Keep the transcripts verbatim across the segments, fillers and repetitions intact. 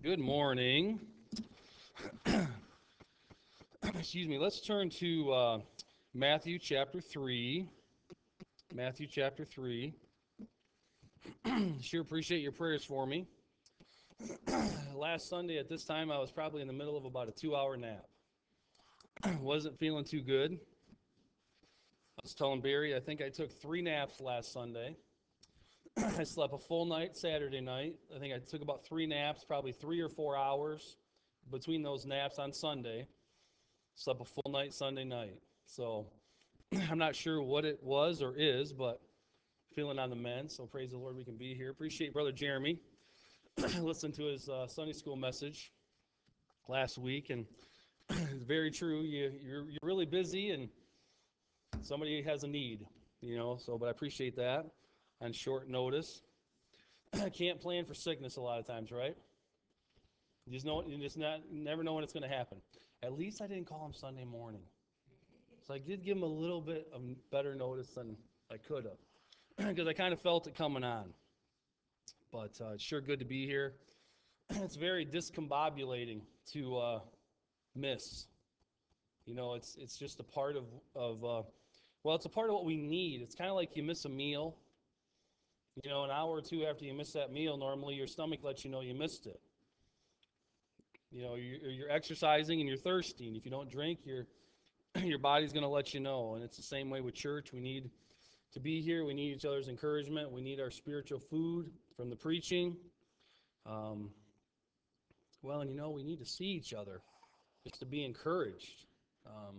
Good morning. Excuse me. Let's turn to uh, Matthew chapter three. Matthew chapter three. Sure appreciate your prayers for me. Last Sunday at this time, I was probably in the middle of about a two hour nap. Wasn't feeling too good. I was telling Barry, I think I took three naps last Sunday. I slept a full night Saturday night. I think I took about three naps, probably three or four hours between those naps on Sunday. Slept a full night Sunday night. So I'm not sure what it was or is, but feeling on the mend. So praise the Lord we can be here. Appreciate Brother Jeremy. Listened to his uh, Sunday school message last week, and it's very true. You, you're, you're really busy, and somebody has a need, you know. So, but I appreciate that on short notice. Can't plan for sickness a lot of times, right? You just know you just not never know when it's going to happen. At least I didn't call him Sunday morning, so I did give him a little bit of better notice than I could have, because I kind of felt it coming on. But uh, it's sure good to be here. It's very discombobulating to uh, miss. You know, it's it's just a part of of uh, well, it's a part of what we need. It's kind of like you miss a meal. You know, an hour or two after you miss that meal, normally your stomach lets you know you missed it. You know, you're, you're exercising and you're thirsty, and if you don't drink, your your body's going to let you know. And it's the same way with church. We need to be here. We need each other's encouragement. We need our spiritual food from the preaching. Um, well, and you know, we need to see each other just to be encouraged. Um,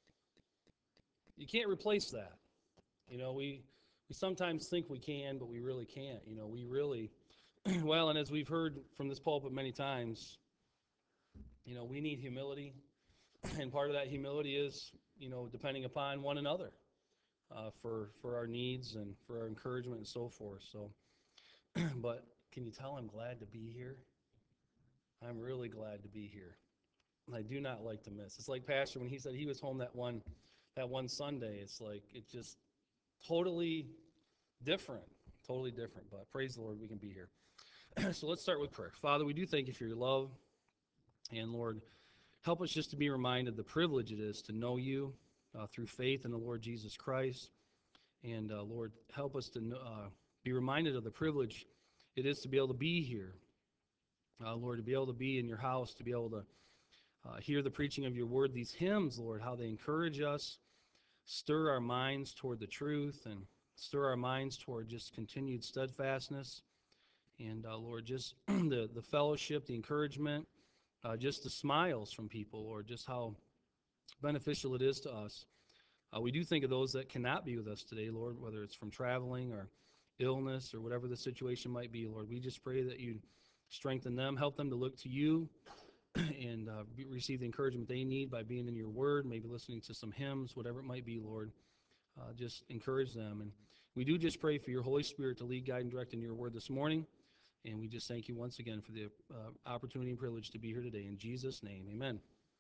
you can't replace that. You know, we we sometimes think we can, but we really can't. You know, we really well, and as we've heard from this pulpit many times, you know, we need humility, and part of that humility is, you know, depending upon one another uh, for for our needs and for our encouragement and so forth. So, but can you tell I'm glad to be here? I'm really glad to be here. I do not like to miss. It's like Pastor when he said he was home that one that one Sunday. It's like it just totally different, totally different. But praise the Lord, we can be here. So let's start with prayer. Father, we do thank you for your love, and Lord, help us just to be reminded the privilege it is to know you uh, through faith in the Lord Jesus Christ. And uh, Lord, help us to uh, be reminded of the privilege it is to be able to be here. Uh, Lord, to be able to be in your house, to be able to uh, hear the preaching of your word, these hymns, Lord, how they encourage us, stir our minds toward the truth, and stir our minds toward just continued steadfastness. And uh, Lord, just the, the fellowship, the encouragement, uh, just the smiles from people, Lord, just how beneficial it is to us. Uh, we do think of those that cannot be with us today, Lord, whether it's from traveling or illness or whatever the situation might be, Lord. We just pray that you strengthen them, help them to look to you and uh, be, receive the encouragement they need by being in your word, maybe listening to some hymns, whatever it might be, Lord. Uh, just encourage them. And we do just pray for your Holy Spirit to lead, guide, and direct in your word this morning. And we just thank you once again for the uh, opportunity and privilege to be here today. In Jesus' name, amen.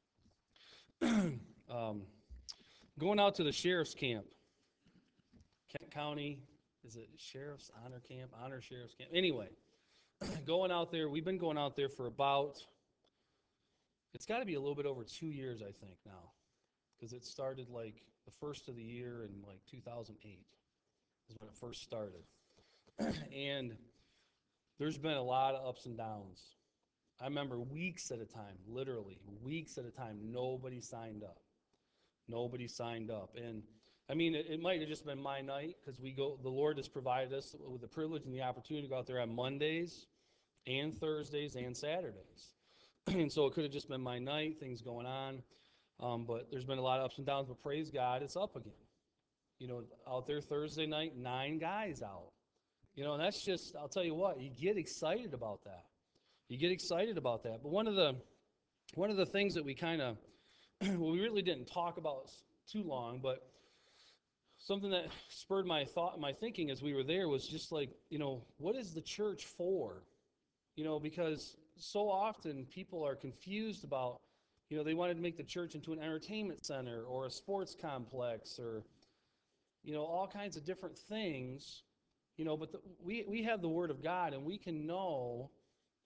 um, going out to the sheriff's camp, Kent County, is it Sheriff's Honor Camp? Honor Sheriff's Camp. Anyway, going out there, we've been going out there for about, it's got to be a little bit over two years, I think, now. Because it started like the first of the year in like two thousand eight is when it first started. And there's been a lot of ups and downs. I remember weeks at a time, literally weeks at a time, nobody signed up. Nobody signed up. And I mean, it, it might have just been my night because we go, the Lord has provided us with the privilege and the opportunity to go out there on Mondays and Thursdays and Saturdays. And so it could have just been my night, things going on. Um, but there's been a lot of ups and downs, but praise God, it's up again. You know, out there Thursday night, nine guys out. You know, and that's just, I'll tell you what, you get excited about that. You get excited about that. But one of the one of the things that we kind of, well, we really didn't talk about too long, but something that spurred my thought, my thinking as we were there was just like, you know, what is the church for? You know, because so often people are confused about, you know, they wanted to make the church into an entertainment center or a sports complex or, you know, all kinds of different things, you know, but the, we, we have the Word of God and we can know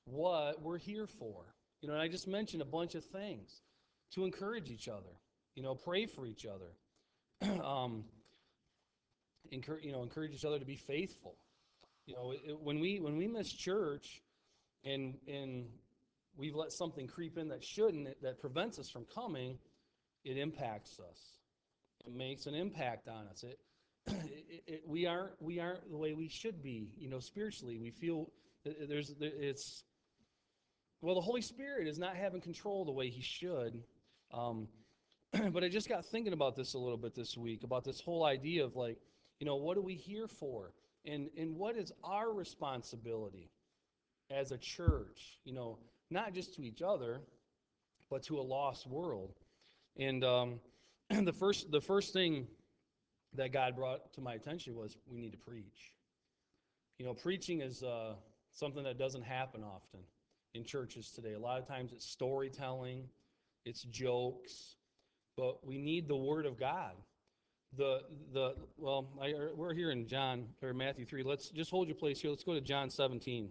what we're here for. You know, and I just mentioned a bunch of things to encourage each other. You know, pray for each other. um, encourage, you know, encourage each other to be faithful. You know, it, it, when we when we miss church and and we've let something creep in that shouldn't, that prevents us from coming, it impacts us. It makes an impact on us. It, it, it we aren't we aren't the way we should be. You know, spiritually, we feel there's it's well, the Holy Spirit is not having control the way He should. Um, but I just got thinking about this a little bit this week, about this whole idea of like, you know, what are we here for? And and what is our responsibility as a church? You know, not just to each other, but to a lost world. And um, the first the first thing that God brought to my attention was we need to preach. You know, preaching is uh, something that doesn't happen often in churches today. A lot of times it's storytelling, it's jokes, but we need the Word of God. The the well, I, we're here in John or Matthew three. Let's just hold your place here. Let's go to John seventeen.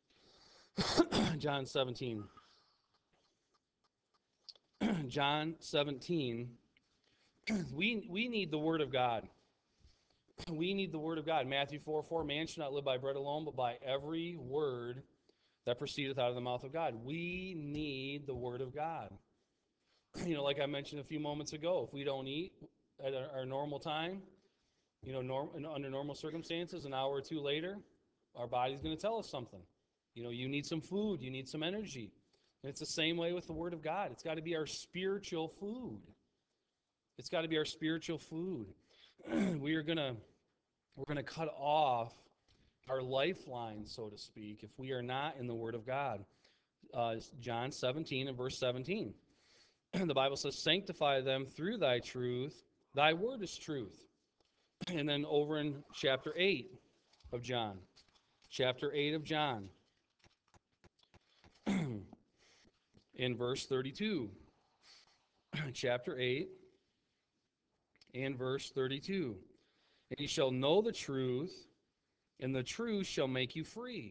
John seventeen. John seventeen. We we need the Word of God. We need the Word of God. Matthew four four. Man shall not live by bread alone, but by every word that proceedeth out of the mouth of God. We need the Word of God. You know, like I mentioned a few moments ago, if we don't eat at our, our normal time, you know, norm, under normal circumstances, an hour or two later, our body's going to tell us something. You know, you need some food, you need some energy. And it's the same way with the Word of God. It's got to be our spiritual food. It's got to be our spiritual food. we are going to we're going to cut off our lifeline, so to speak, if we are not in the Word of God. Uh, John seventeen and verse seventeen. The Bible says, sanctify them through thy truth. Thy word is truth. And then over in chapter eight of John, chapter eight of John, in verse thirty-two, chapter eight and verse thirty-two, and ye shall know the truth, and the truth shall make you free.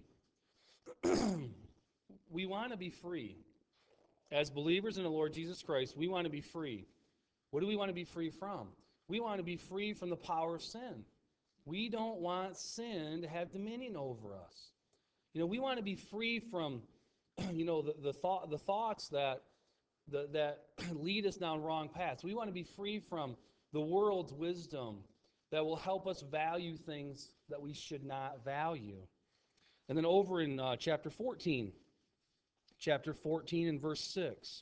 We want to be free. As believers in the Lord Jesus Christ, we want to be free. What do we want to be free from? We want to be free from the power of sin. We don't want sin to have dominion over us. You know, we want to be free from, you know, the, the thought, the thoughts that the, that lead us down wrong paths. We want to be free from the world's wisdom that will help us value things that we should not value. And then over in uh, chapter fourteen, chapter fourteen and verse six.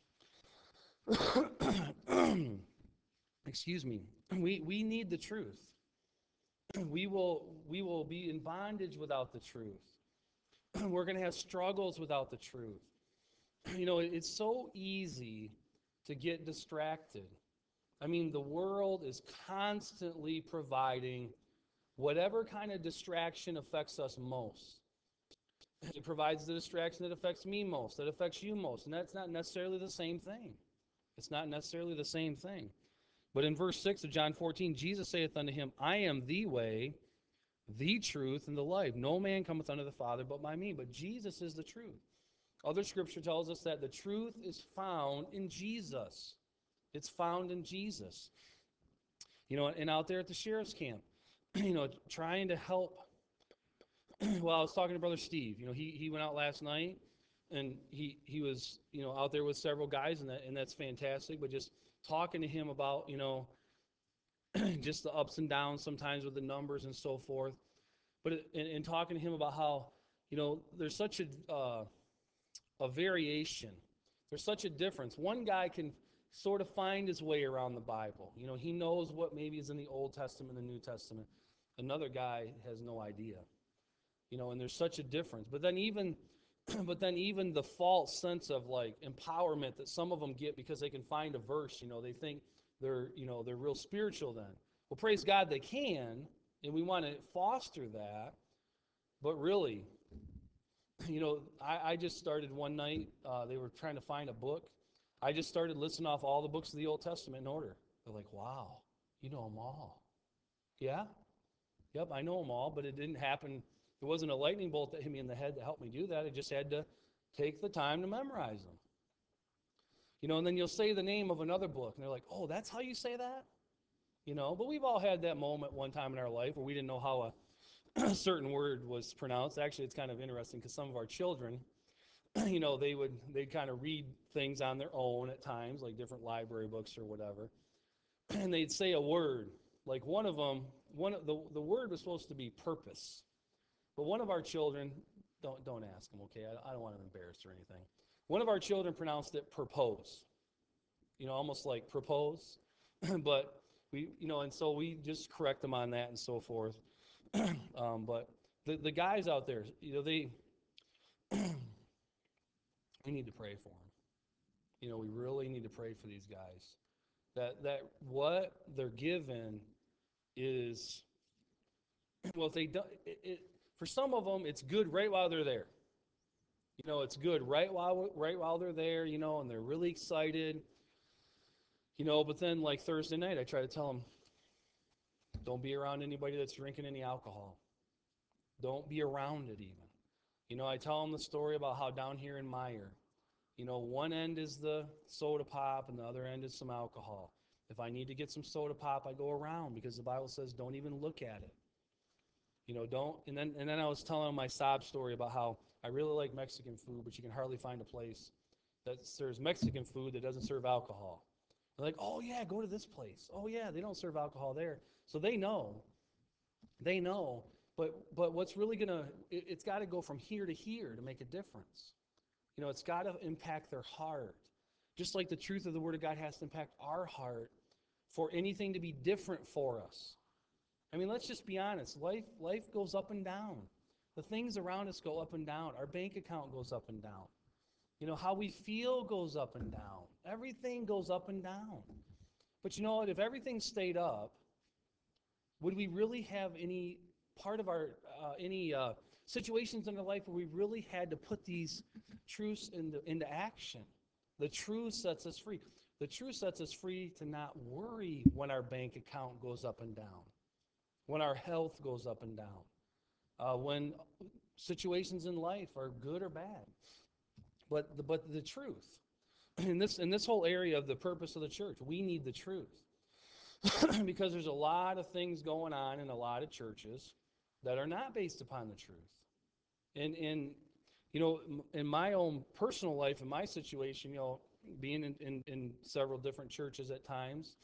Excuse me. We we need the truth. We will we will be in bondage without the truth. We're going to have struggles without the truth. You know, it's so easy to get distracted. I mean, the world is constantly providing whatever kind of distraction affects us most. It provides the distraction that affects me most, that affects you most, and that's not necessarily the same thing. It's not necessarily the same thing. But in verse six of John fourteen, Jesus saith unto him, I am the way, the truth, and the life. No man cometh unto the Father but by me. But Jesus is the truth. Other scripture tells us that the truth is found in Jesus. It's found in Jesus. You know, and out there at the sheriff's camp, you know, trying to help. Well, I was talking to Brother Steve. You know, he, he went out last night, and he he was, you know, out there with several guys, and that and that's fantastic. But just talking to him about, you know, just the ups and downs sometimes with the numbers and so forth. But in, in talking to him about how, you know, there's such a uh, a variation. There's such a difference. One guy can sort of find his way around the Bible. You know, he knows what maybe is in the Old Testament and the New Testament. Another guy has no idea. You know, and there's such a difference. But then even but then even the false sense of like empowerment that some of them get because they can find a verse, you know, they think they're, you know, they're real spiritual then. Well, praise God they can, and we want to foster that. But really, you know, I, I just started one night, uh, they were trying to find a book. I just started listing off all the books of the Old Testament in order. They're like, wow, you know them all. Yeah? Yep, I know them all, but it didn't happen. It wasn't a lightning bolt that hit me in the head that helped me do that. I just had to Take the time to memorize them. You know, and then you'll say the name of another book, and they're like, oh, that's how you say that? You know, but we've all had that moment one time in our life where we didn't know how a certain word was pronounced. Actually, it's kind of interesting because some of our children, you know, they would they'd kind of read things on their own at times, like different library books or whatever, and they'd say a word. Like one of them, one of the the word was supposed to be purpose, but one of our children, don't don't ask them, okay? I, I don't want to embarrass or anything. One of our children pronounced it propose, you know, almost like propose, but we, you know, and so we just correct them on that and so forth. um, but the the guys out there, you know, they we need to pray for them. You know, we really need to pray for these guys. That that what they're given is, well, if they don't, it, it, for some of them, it's good right while they're there. You know, it's good right while right while they're there. You know, and they're really excited. You know, but then like Thursday night, I try to tell them, don't be around anybody that's drinking any alcohol. Don't be around it even. You know, I tell them the story about how down here in Meyer, you know, one end is the soda pop and the other end is some alcohol. If I need to get some soda pop, I go around because the Bible says don't even look at it. You know, don't. And then and then I was telling them my sob story about how I really like Mexican food, but you can hardly find a place that serves Mexican food that doesn't serve alcohol. They're like, oh yeah, go to this place. Oh yeah, they don't serve alcohol there. So they know, they know. But but what's really gonna? It, it's got to go from here to here to make a difference. You know, it's got to impact their heart. Just like the truth of the Word of God has to impact our heart for anything to be different for us. I mean, let's just be honest. Life, life goes up and down. The things around us go up and down. Our bank account goes up and down. You know, how we feel goes up and down. Everything goes up and down. But you know what? If everything stayed up, would we really have any part of our, uh, any uh, situations in our life where we really had to put these truths into, into action? The truth sets us free. The truth sets us free to not worry when our bank account goes up and down, when our health goes up and down, uh, when situations in life are good or bad. But the, but the truth, in this in this whole area of the purpose of the church, we need the truth. Because there's a lot of things going on in a lot of churches that are not based upon the truth. And in, you know, in my own personal life, in my situation, you know, being in, in, in several different churches at times,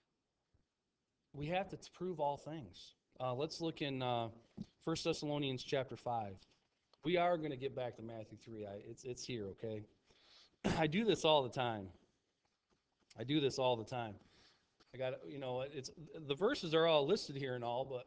we have to prove all things. Uh, let's look in uh, First Thessalonians chapter five. We are going to get back to Matthew three. I, it's, it's here, okay? I do this all the time. I do this all the time. I got, you know, it's the verses are all listed here and all, but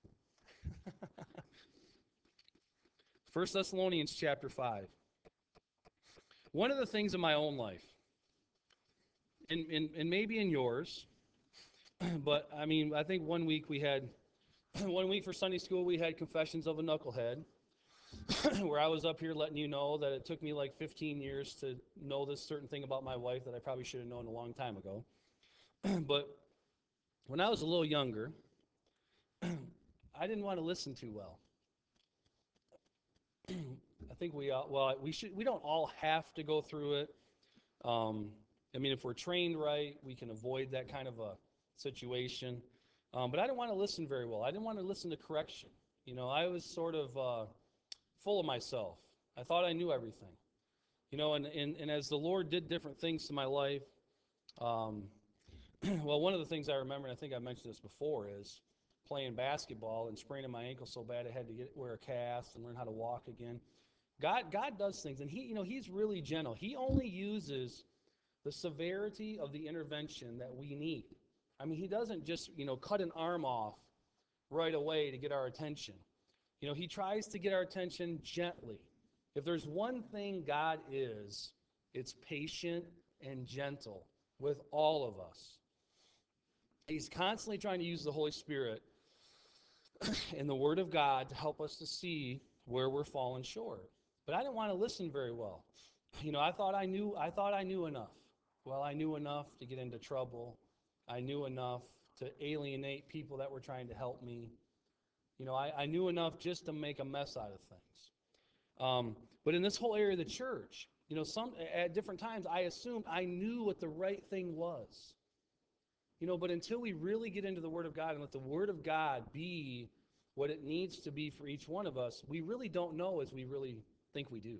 First Thessalonians chapter five. One of the things in my own life, and, and, and maybe in yours, but I mean, I think one week we had, one week for Sunday school, we had Confessions of a Knucklehead, where I was up here letting you know that it took me like fifteen years to know this certain thing about my wife that I probably should have known a long time ago. But when I was a little younger, I didn't want to listen too well. I think we all, well, we should, we don't all have to go through it. Um, I mean, if we're trained right, we can avoid that kind of a situation. Um, but I didn't want to listen very well. I didn't want to listen to correction. You know, I was sort of uh, full of myself. I thought I knew everything. You know, and, and, and as the Lord did different things to my life, um, well, one of the things I remember, and I think I mentioned this before, is playing basketball and spraining my ankle so bad I had to get wear a cast and learn how to walk again. God, God does things, and He, you know, He's really gentle. He only uses the severity of the intervention that we need. I mean, He doesn't just, you know, cut an arm off right away to get our attention. You know, He tries to get our attention gently. If there's one thing God is, it's patient and gentle with all of us. He's constantly trying to use the Holy Spirit and the Word of God to help us to see where we're falling short. But I didn't want to listen very well. You know, I thought I knew I thought I knew enough. Well, I knew enough to get into trouble. I knew enough to alienate people that were trying to help me. You know, I, I knew enough just to make a mess out of things. Um, but in this whole area of the church, you know, some at different times I assumed I knew what the right thing was. You know, but until we really get into the Word of God and let the Word of God be what it needs to be for each one of us, we really don't know as we really think we do.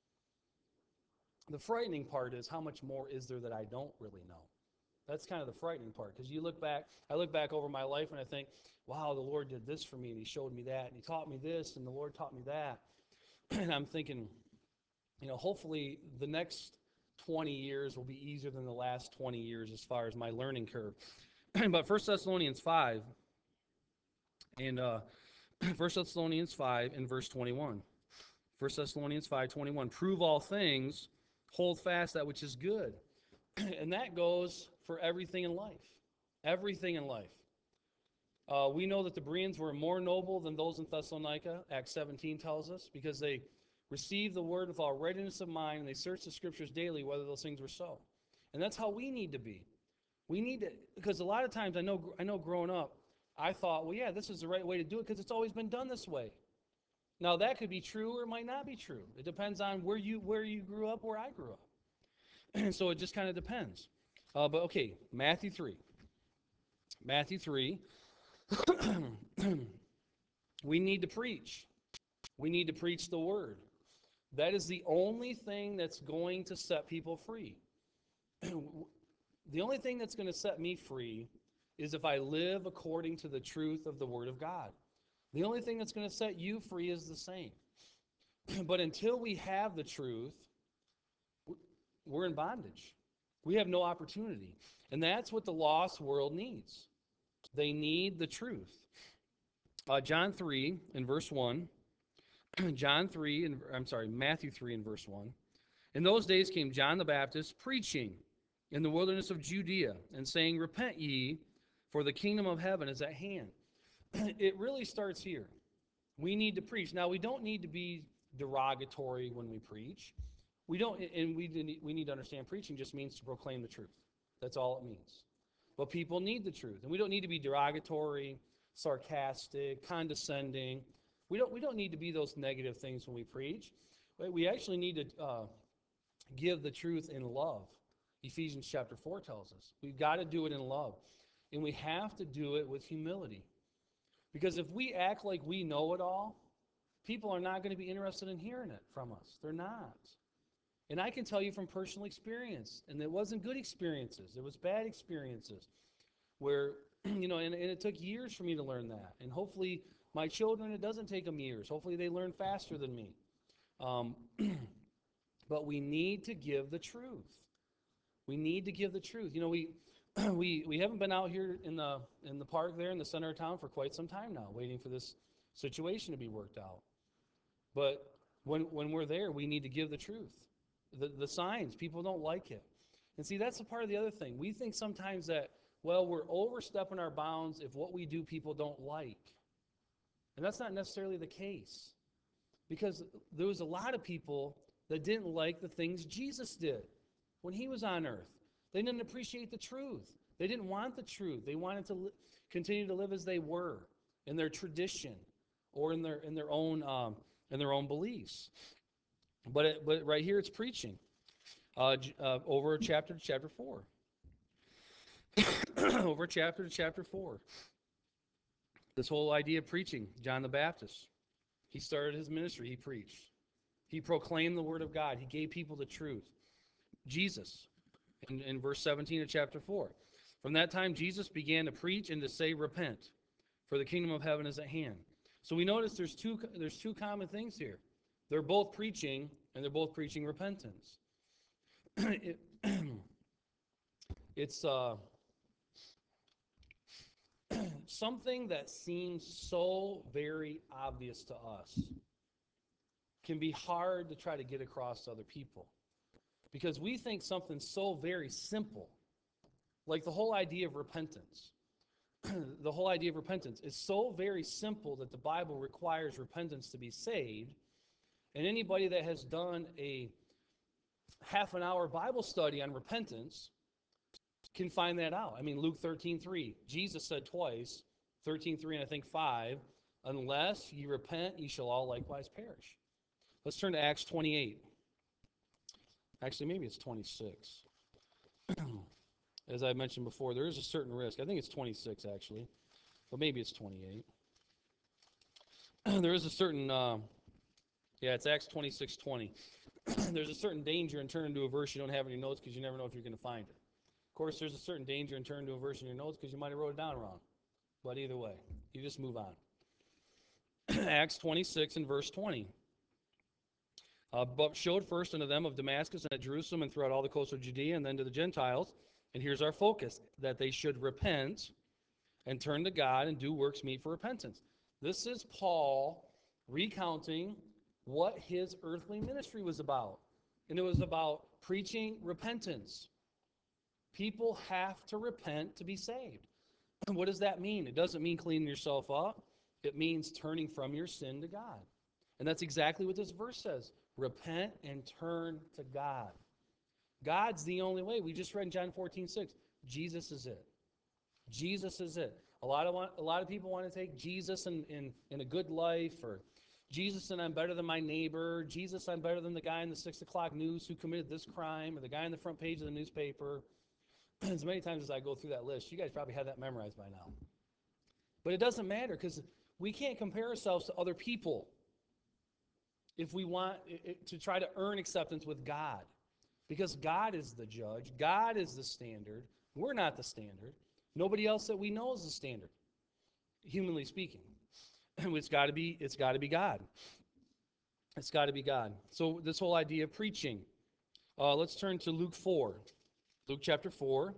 The frightening part is how much more is there that I don't really know. That's kind of the frightening part, because you look back, I look back over my life and I think, wow, the Lord did this for me and he showed me that and he taught me this and the Lord taught me that. And I'm thinking, you know, hopefully the next twenty years will be easier than the last twenty years as far as my learning curve. But First Thessalonians five and uh, First Thessalonians five and verse twenty-one. First Thessalonians five twenty-one. Prove all things, hold fast that which is good. And that goes for everything in life. Everything in life. Uh, we know that the Bereans were more noble than those in Thessalonica, Acts seventeen tells us, because they received the word with all readiness of mind, and they searched the scriptures daily whether those things were so. And that's how we need to be. We need to, because a lot of times I know, I know growing up, I thought, well, yeah, this is the right way to do it because it's always been done this way. Now that could be true or it might not be true. It depends on where you where you grew up, where I grew up. And so it just kind of depends. Uh, but okay, Matthew three. Matthew three. We need to preach. We need to preach the word. That is the only thing that's going to set people free. The only thing that's going to set me free is if I live according to the truth of the word of God. The only thing that's going to set you free is the same. But until we have the truth, we're in bondage. We have no opportunity. And that's what the lost world needs. They need the truth. Uh, John three in verse one. John three, and I'm sorry, Matthew three in verse one. In those days came John the Baptist preaching in the wilderness of Judea and saying, repent ye, for the kingdom of heaven is at hand. It really starts here. We need to preach. Now, we don't need to be derogatory when we preach. We don't, and we we need to understand preaching just means to proclaim the truth. That's all it means. But people need the truth, and we don't need to be derogatory, sarcastic, condescending. We don't we don't need to be those negative things when we preach. We actually need to uh, give the truth in love. Ephesians chapter four tells us we've got to do it in love, and we have to do it with humility. Because if we act like we know it all, people are not going to be interested in hearing it from us. They're not. And I can tell you from personal experience, and it wasn't good experiences. It was bad experiences where, you know, and, and it took years for me to learn that. And hopefully my children, it doesn't take them years. Hopefully they learn faster than me. Um, but we need to give the truth. We need to give the truth. You know, we we we haven't been out here in the in the park there in the center of town for quite some time now, waiting for this situation to be worked out. But when when we're there, we need to give the truth. The the signs, people don't like it. And see, that's a part of the other thing. We think sometimes that, well, we're overstepping our bounds if what we do people don't like. And that's not necessarily the case. Because there was a lot of people that didn't like the things Jesus did when he was on earth. They didn't appreciate the truth. They didn't want the truth. They wanted to li- continue to live as they were in their tradition or in their in their own um, in their own beliefs. But it, but right here it's preaching uh, uh, over chapter to chapter four. Over chapter to chapter four. This whole idea of preaching, John the Baptist, he started his ministry. He preached. He proclaimed the word of God. He gave people the truth. Jesus, in, in verse seventeen of chapter four. From that time, Jesus began to preach and to say, repent, for the kingdom of heaven is at hand. So we notice there's two, there's two common things here. They're both preaching, and they're both preaching repentance. it, it's uh, something that seems so very obvious to us can be hard to try to get across to other people. Because we think something so very simple, like the whole idea of repentance. The whole idea of repentance is so very simple that the Bible requires repentance to be saved. And anybody that has done a half an hour Bible study on repentance can find that out. I mean, Luke thirteen three, Jesus said twice, thirteen three and I think five, unless ye repent, ye shall all likewise perish. Let's turn to Acts twenty-eight. Actually, maybe it's twenty-six. As I mentioned before, there is a certain risk. I think it's twenty-six, actually, but maybe it's twenty-eight. There is a certain, uh, yeah, it's Acts twenty-six twenty. There's a certain danger in turning to a verse you don't have in your notes because you never know if you're going to find it. Of course, there's a certain danger in turning to a verse in your notes because you might have wrote it down wrong. But either way, you just move on. Acts twenty-six and verse twenty. Uh, but showed first unto them of Damascus and at Jerusalem and throughout all the coast of Judea and then to the Gentiles. And here's our focus, that they should repent and turn to God and do works meet for repentance. This is Paul recounting what his earthly ministry was about. And it was about preaching repentance. People have to repent to be saved. What does that mean? It doesn't mean cleaning yourself up. It means turning from your sin to God. And that's exactly what this verse says. Repent and turn to God. God's the only way. We just read in John fourteen six. Jesus is it. Jesus is it. A lot of want, a lot of people want to take Jesus in, in, in a good life, or Jesus and I'm better than my neighbor. Jesus, I'm better than the guy in the six o'clock news who committed this crime, or the guy on the front page of the newspaper. As many times as I go through that list, you guys probably have that memorized by now. But it doesn't matter because we can't compare ourselves to other people if we want it, to try to earn acceptance with God. Because God is the judge. God is the standard. We're not the standard. Nobody else that we know is the standard, humanly speaking. It's got to be, it's got to be God. It's got to be God. So this whole idea of preaching. Uh, let's turn to Luke four. Luke chapter four.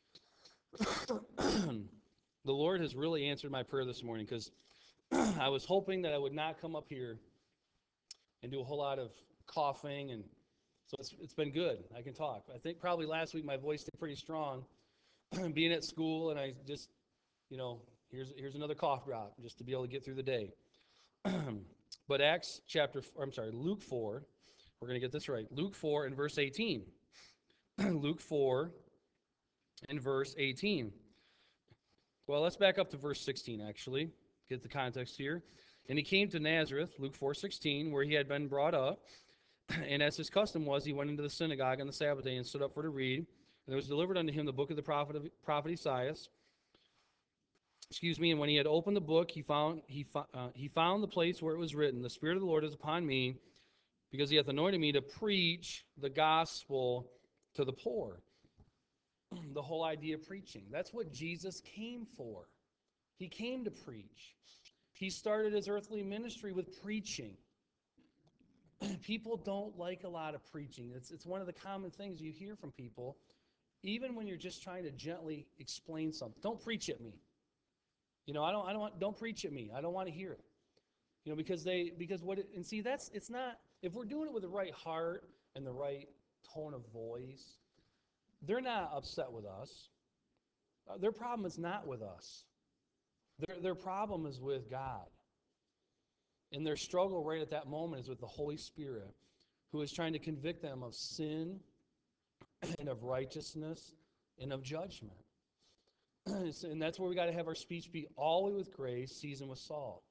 The Lord has really answered my prayer this morning because I was hoping that I would not come up here and do a whole lot of coughing, and so it's, it's been good. I can talk. I think probably last week my voice stayed pretty strong, being at school, and I just, you know, here's here's another cough drop just to be able to get through the day. But Acts chapter, or I'm sorry, Luke four, we're going to get this right. Luke four and verse eighteen. Luke four and verse eighteen. Well, let's back up to verse sixteen, actually, get the context here. And he came to Nazareth, Luke four sixteen, where he had been brought up. And as his custom was, he went into the synagogue on the Sabbath day and stood up for to read. And there was delivered unto him the book of the prophet, of, prophet Esaias. Excuse me. And when he had opened the book, he found he, uh, he found the place where it was written, "The Spirit of the Lord is upon me, because he hath anointed me to preach the gospel to the poor." The whole idea of preaching. That's what Jesus came for. He came to preach. He started his earthly ministry with preaching. People don't like a lot of preaching. It's, it's one of the common things you hear from people, even when you're just trying to gently explain something. Don't preach at me. You know, I don't I don't want, don't preach at me. I don't want to hear it. You know, because they because what it, and see that's it's not, if we're doing it with the right heart and the right tone of voice, they're not upset with us. Uh, their problem is not with us. Their, their problem is with God. And their struggle right at that moment is with the Holy Spirit, who is trying to convict them of sin and of righteousness and of judgment. And that's where we got to have our speech be always with grace, seasoned with salt.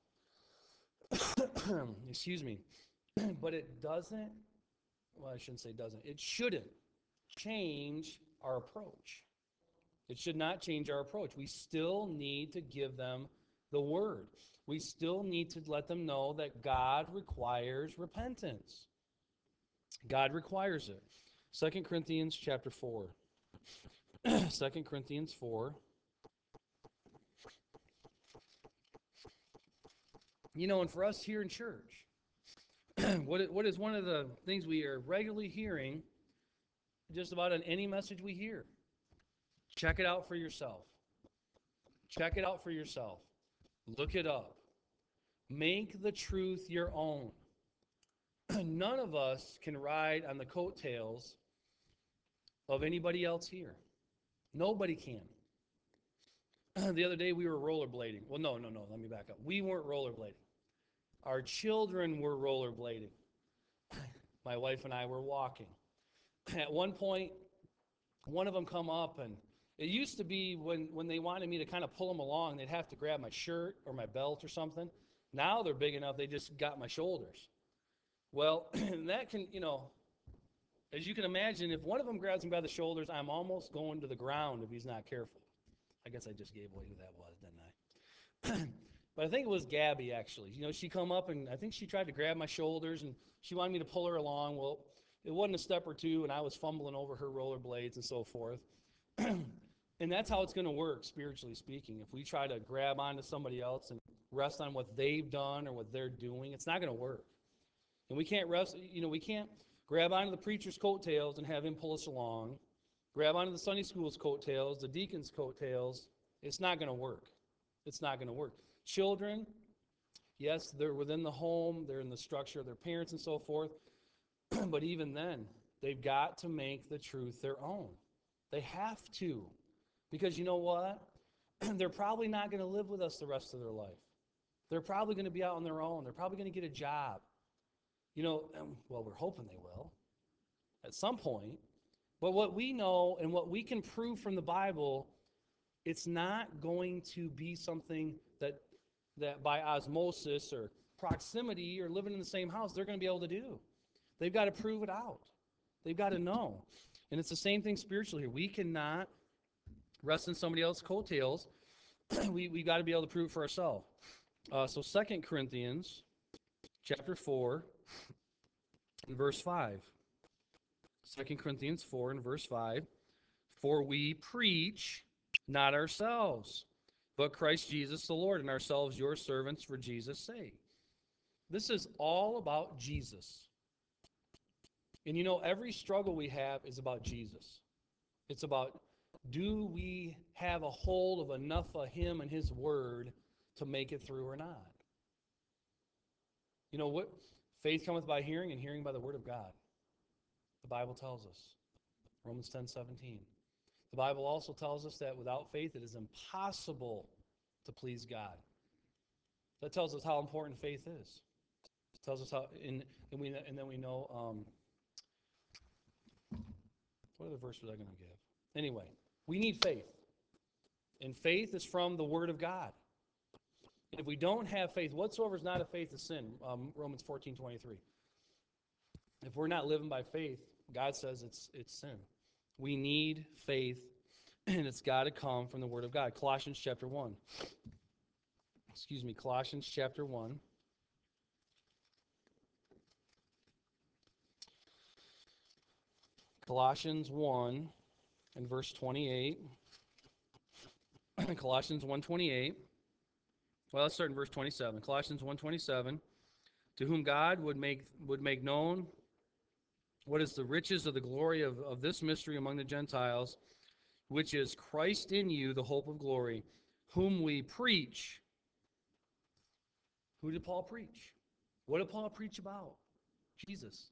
Excuse me. But it doesn't, well, I shouldn't say doesn't, it shouldn't change our approach. It should not change our approach. We still need to give them the word. We still need to let them know that God requires repentance. God requires it. Second Corinthians chapter four. Second Corinthians four. You know, and for us here in church, what is, what is one of the things we are regularly hearing just about on any message we hear? Check it out for yourself. Check it out for yourself. Look it up. Make the truth your own. None of us can ride on the coattails of anybody else here. Nobody can. The other day we were rollerblading. Well, no, no, no, let me back up. We weren't rollerblading. Our children were rollerblading. My wife and I were walking. At one point, one of them come up, and it used to be when, when they wanted me to kind of pull them along, they'd have to grab my shirt or my belt or something. Now they're big enough, they just got my shoulders. Well, that can, you know, as you can imagine, if one of them grabs me by the shoulders, I'm almost going to the ground if he's not careful. I guess I just gave away who that was, didn't I? But I think it was Gabby, actually. You know, she come up and I think she tried to grab my shoulders and she wanted me to pull her along. Well, it wasn't a step or two, and I was fumbling over her rollerblades and so forth. And that's how it's going to work, spiritually speaking. If we try to grab onto somebody else and rest on what they've done or what they're doing, it's not going to work. And we can't rest, you know, we can't grab onto the preacher's coattails and have him pull us along. Grab onto the Sunday school's coattails, the deacon's coattails. It's not going to work. It's not going to work. Children, yes, they're within the home, they're in the structure of their parents and so forth. But even then, they've got to make the truth their own. They have to. Because you know what? They're probably not going to live with us the rest of their life. They're probably going to be out on their own. They're probably going to get a job. You know, well, we're hoping they will at some point. But what we know and what we can prove from the Bible, it's not going to be something that that by osmosis or proximity or living in the same house they're going to be able to do. They've got to prove it out. They've got to know. And it's the same thing spiritually here. We cannot rest in somebody else's coattails. we we got to be able to prove it for ourselves. Uh, so Second Corinthians chapter four and verse five. Second Corinthians four and verse five. For we preach not ourselves, but Christ Jesus the Lord, and ourselves your servants for Jesus' sake. This is all about Jesus. And you know, every struggle we have is about Jesus. It's about, do we have a hold of enough of Him and His Word to make it through or not? You know what? Faith cometh by hearing, and hearing by the Word of God. The Bible tells us. Romans ten seventeen. The Bible also tells us that without faith it is impossible to please God. That tells us how important faith is. It tells us how, and, and, we, and then we know, um, what other verse was I going to give? Anyway, we need faith. And faith is from the Word of God. And if we don't have faith, whatsoever is not of faith is sin. Um, Romans fourteen twenty-three. If we're not living by faith, God says it's it's sin. We need faith, and it's got to come from the Word of God. Colossians chapter one. Excuse me, Colossians chapter one. Colossians one and verse twenty-eight. Colossians one twenty-eight. Well, let's start in verse twenty-seven. Colossians one twenty-seven. To whom God would make would make known what is the riches of the glory of, of this mystery among the Gentiles, which is Christ in you, the hope of glory, whom we preach. Who did Paul preach? What did Paul preach about? Jesus.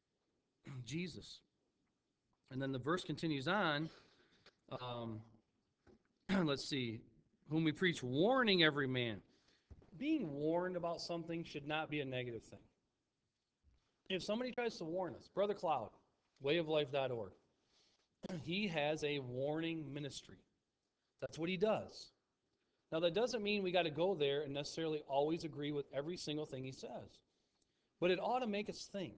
Jesus. And then the verse continues on. Um, let's see. Whom we preach, warning every man. Being warned about something should not be a negative thing. If somebody tries to warn us, Brother Cloud, way of life dot org, he has a warning ministry. That's what he does. Now, that doesn't mean we got to go there and necessarily always agree with every single thing he says. But it ought to make us think.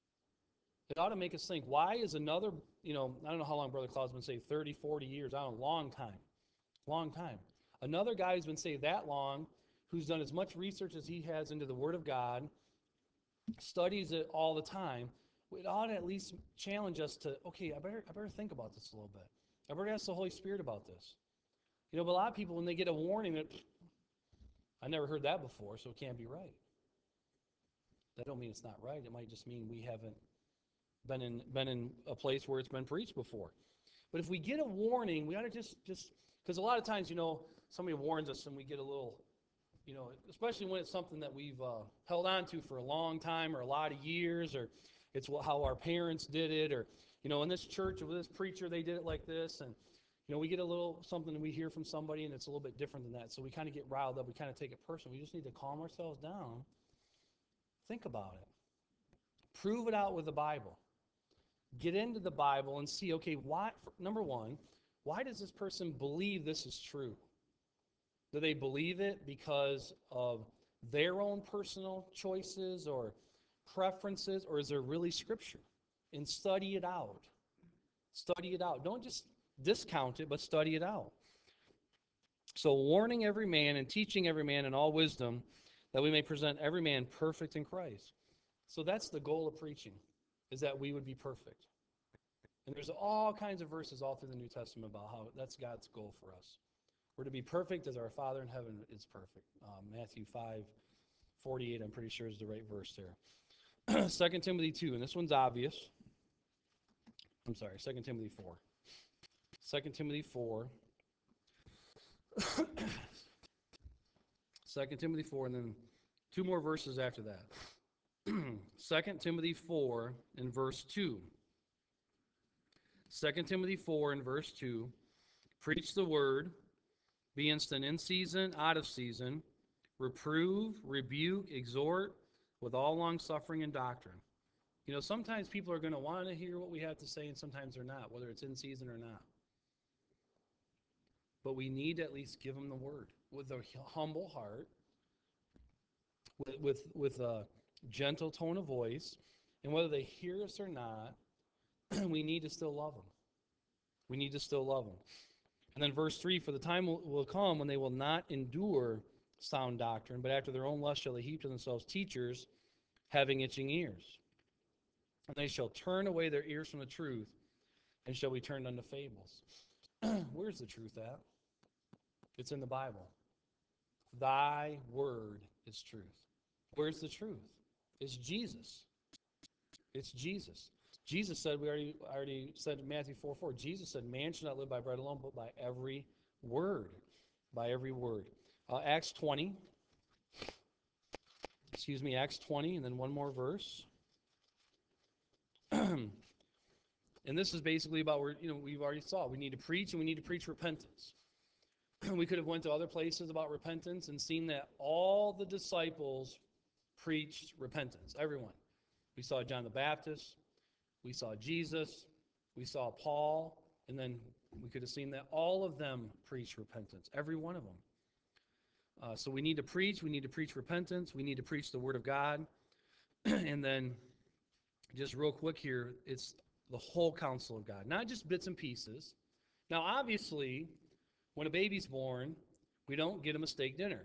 It ought to make us think, why is another, you know, I don't know how long Brother Cloud's been saved, thirty, forty years, I don't know, long time. Long time. Another guy who's been saved that long, who's done as much research as he has into the Word of God, studies it all the time, it ought to at least challenge us to, okay, I better, I better think about this a little bit. I better ask the Holy Spirit about this. You know, but a lot of people, when they get a warning that, I never heard that before, so it can't be right. That don't mean it's not right. It might just mean we haven't been in been in a place where it's been preached before. But if we get a warning, we ought to just, just because a lot of times, you know, somebody warns us and we get a little, you know, especially when it's something that we've uh, held on to for a long time or a lot of years, or it's how our parents did it, or, you know, in this church with this preacher, they did it like this, and, you know, we get a little something that we hear from somebody and it's a little bit different than that. So we kind of get riled up. We kind of take it personal. We just need to calm ourselves down. Think about it. Prove it out with the Bible. Get into the Bible and see, okay, why, number one, why does this person believe this is true? Do they believe it because of their own personal choices or preferences, or is there really Scripture? And study it out. Study it out. Don't just discount it, but study it out. So, warning every man and teaching every man in all wisdom, that we may present every man perfect in Christ. So that's the goal of preaching, is that we would be perfect. And there's all kinds of verses all through the New Testament about how that's God's goal for us. We're to be perfect as our Father in heaven is perfect. Um, Matthew five forty-eight, I'm pretty sure, is the right verse there. Second Timothy two, and this one's obvious. I'm sorry, Second Timothy four. Second Timothy four. Second Timothy four, and then two more verses after that. Second Timothy four and verse two. Second Timothy four and verse two. Preach the word, be instant in season, out of season, reprove, rebuke, exhort with all long suffering and doctrine. You know, sometimes people are going to want to hear what we have to say, and sometimes they're not, whether it's in season or not. But we need to at least give them the word with a humble heart, with, with, with a gentle tone of voice, and whether they hear us or not, we need to still love them. We need to still love them. And then verse three, for the time will, will come when they will not endure sound doctrine, but after their own lust shall they heap to themselves teachers having itching ears. And they shall turn away their ears from the truth and shall be turned unto fables. Where's the truth at? It's in the Bible. Thy word is truth. Where's the truth? It's Jesus. It's Jesus. Jesus said, we already already said in Matthew four four, Jesus said, man should not live by bread alone, but by every word. By every word. Uh, Acts twenty. Excuse me, Acts twenty, and then one more verse. And this is basically about where, you know, we've already saw. We need to preach, and we need to preach repentance. We could have went to other places about repentance and seen that all the disciples preached repentance. Everyone. We saw John the Baptist. We saw Jesus. We saw Paul. And then we could have seen that all of them preached repentance. Every one of them. Uh, so we need to preach. We need to preach repentance. We need to preach the Word of God. And then, just real quick here, it's the whole counsel of God, not just bits and pieces. Now, obviously, when a baby's born, we don't get them a steak dinner.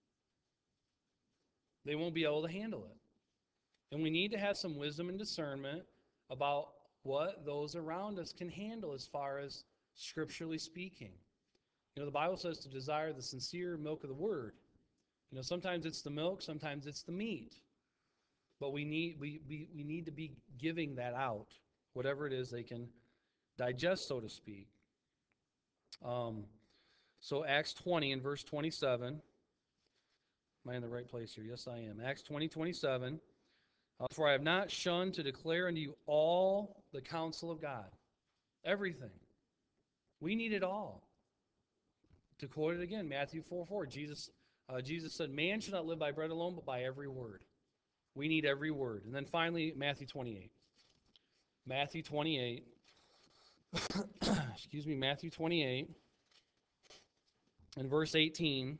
They won't be able to handle it. And we need to have some wisdom and discernment about what those around us can handle as far as scripturally speaking. You know, the Bible says to desire the sincere milk of the Word. You know, sometimes it's the milk, sometimes it's the meat. But we need we, we, we need to be giving that out, whatever it is they can digest, so to speak. Um, so Acts twenty and verse twenty-seven. Am I in the right place here? Yes, I am. Acts twenty, twenty-seven. Uh, For I have not shunned to declare unto you all the counsel of God. Everything. We need it all. To quote it again, Matthew four four. Jesus, uh, Jesus said, man should not live by bread alone, but by every word. We need every word. And then finally, Matthew twenty-eight. Matthew twenty-eight. Excuse me, Matthew twenty-eight. And verse eighteen.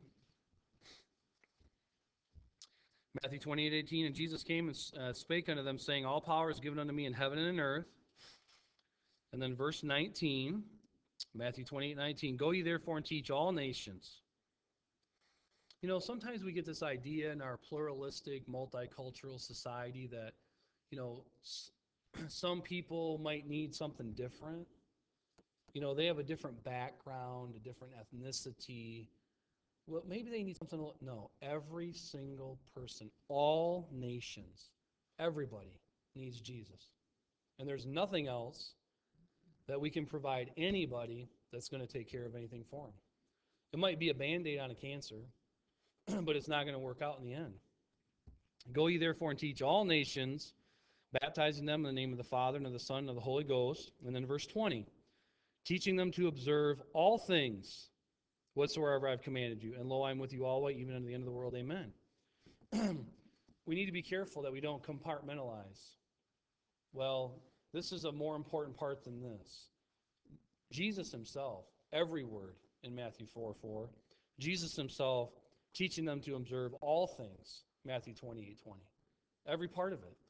Matthew twenty-eight, eighteen. And Jesus came and uh, spake unto them, saying, all power is given unto me in heaven and in earth. And then verse nineteen. Matthew twenty-eight, nineteen. Go ye therefore and teach all nations. You know, sometimes we get this idea in our pluralistic, multicultural society that, you know, some people might need something different. You know, they have a different background, a different ethnicity. Well, maybe they need something. No, every single person, all nations, everybody needs Jesus. And there's nothing else that we can provide anybody that's going to take care of anything for them. It might be a Band-Aid on a cancer, but it's not going to work out in the end. Go ye therefore and teach all nations, baptizing them in the name of the Father and of the Son and of the Holy Ghost. And then verse twenty, teaching them to observe all things whatsoever I've commanded you. And lo, I am with you always, even unto the end of the world. Amen. We need to be careful that we don't compartmentalize. Well, this is a more important part than this. Jesus himself, every word in Matthew four four, Jesus himself teaching them to observe all things, Matthew twenty-eight twenty. Every part of it.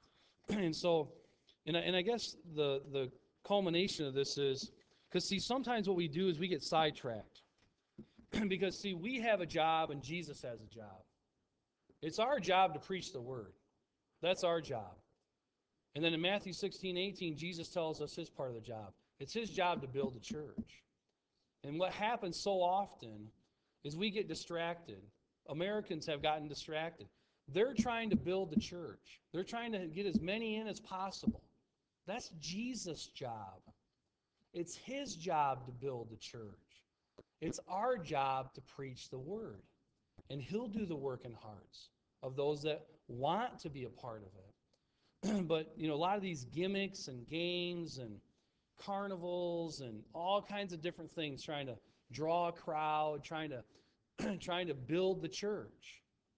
And so, and I, and I guess the the culmination of this is because see, sometimes what we do is we get sidetracked because see, we have a job and Jesus has a job. It's our job to preach the word. That's our job. And then in Matthew sixteen, eighteen, Jesus tells us his part of the job. It's his job to build a church. And what happens so often is we get distracted. Americans have gotten distracted. They're trying to build the church. They're trying to get as many in as possible. That's Jesus' job. It's his job to build the church. It's our job to preach the word. And he'll do the work in hearts of those that want to be a part of it. But, you know, a lot of these gimmicks and games and carnivals and all kinds of different things trying to draw a crowd, trying to trying to build the church.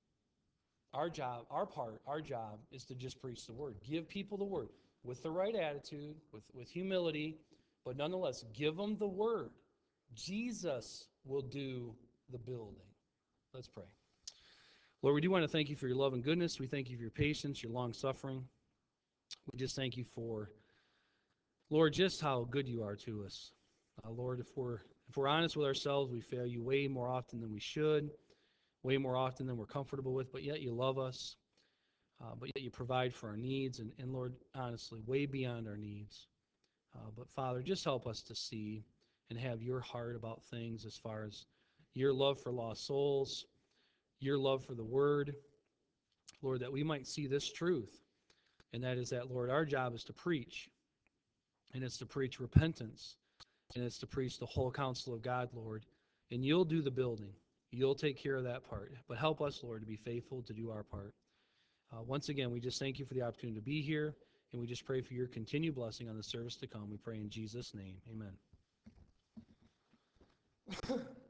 Our job, our part, our job is to just preach the word. Give people the word with the right attitude, with, with humility, but nonetheless, give them the word. Jesus will do the building. Let's pray. Lord, we do want to thank you for your love and goodness. We thank you for your patience, your long suffering. We just thank you for, Lord, just how good you are to us. Uh, Lord, if we're if we're honest with ourselves, we fail you way more often than we should, way more often than we're comfortable with, but yet you love us, uh, but yet you provide for our needs, and, and Lord, honestly, way beyond our needs. Uh, but Father, just help us to see and have your heart about things as far as your love for lost souls, your love for the word, Lord, that we might see this truth, and that is that, Lord, our job is to preach, and it's to preach repentance, and it's to preach the whole counsel of God, Lord, and you'll do the building. You'll take care of that part. But help us, Lord, to be faithful to do our part. Uh, once again, we just thank you for the opportunity to be here, and we just pray for your continued blessing on the service to come. We pray in Jesus' name. Amen.